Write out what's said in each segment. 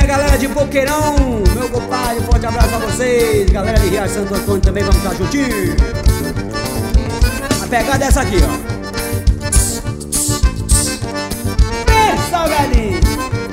galera de Boqueirão, meu compadre, forte abraço pra vocês. Galera de Riacho Santo Antônio também, vamos estar juntinho. A pegada é essa aqui, ó. Bem salgadinho.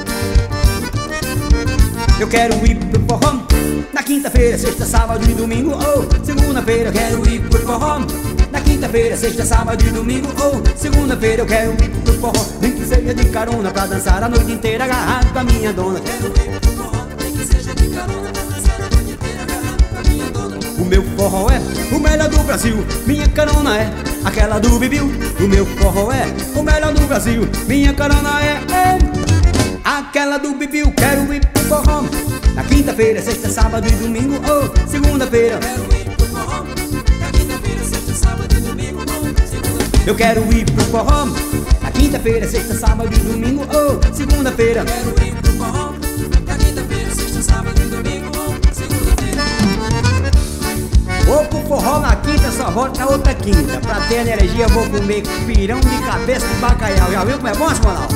Eu quero ir pro forró na quinta-feira, sexta, sábado e domingo. Oh, segunda-feira eu quero ir pro forró. Na quinta-feira, sexta, sábado e domingo. Oh, segunda-feira eu quero ir pro forró. Nem que seja de carona pra dançar a noite inteira agarrado com a minha dona. Quero ir pro forró, nem que seja de carona pra dançar a noite inteira agarrado com a minha dona. O meu forró é o melhor do Brasil, minha carona é aquela do Bibiu. O meu forró é o melhor do Brasil, minha carona é aquela do Bibiu. Quero ir pro forró na quinta-feira, sexta, sábado e domingo. Oh, segunda-feira quero ir pro forró. Na quinta-feira, sexta, sábado e domingo. Oh, segunda-feira eu quero ir pro forró. Na quinta-feira, sexta, sábado e domingo. Oh, segunda-feira quero ir pro forró. Na quinta-feira, sexta, sábado e domingo. Oh, segunda-feira. Vou pro forró na quinta, só volto na outra quinta. Pra ter energia, vou comer pirão de cabeça de bacalhau. Já viu como é bom, Simonal?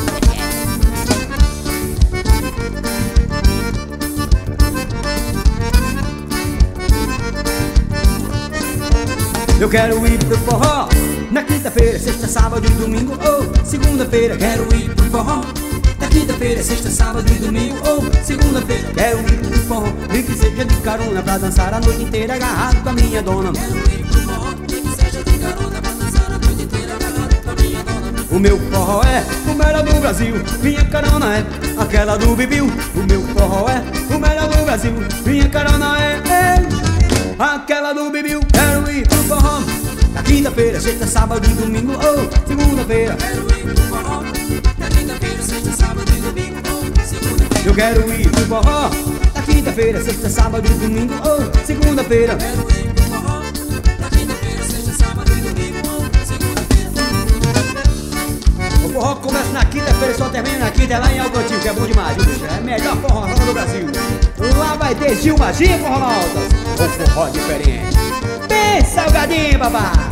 Eu quero ir pro forró na quinta-feira, sexta, sábado e domingo. Oh, segunda-feira quero ir pro forró. Na quinta-feira, sexta, sábado e domingo. Oh, segunda-feira quero ir pro forró. Nem que seja de carona pra dançar a noite inteira agarrado com a minha dona. Quero ir pro forró, nem que seja de carona pra dançar a noite inteira agarrado com a minha dona. O meu forró é o melhor do Brasil, minha carona é aquela do Bibiu. O meu forró é o melhor do Brasil, minha carona é aquela do Bibiu. Quero ir pro forró na quinta-feira, sexta, sábado e domingo. Oh, segunda-feira quero ir pro forró. Na quinta-feira, sexta, sábado e domingo. Oh, segunda-feira eu quero ir pro forró. Na quinta-feira, sexta, sábado e domingo. Oh, segunda-feira quero ir pro forró. Na quinta-feira, sexta, sábado e domingo. Oh, segunda-feira. O forró começa na quinta-feira e só termina na quinta. É lá em Algotinho, que é bom demais, viu, bicho? É a melhor forró do Brasil. Lá vai ter Gilmazinho, forró altas. O forró diferente, bem salgadinho, babá.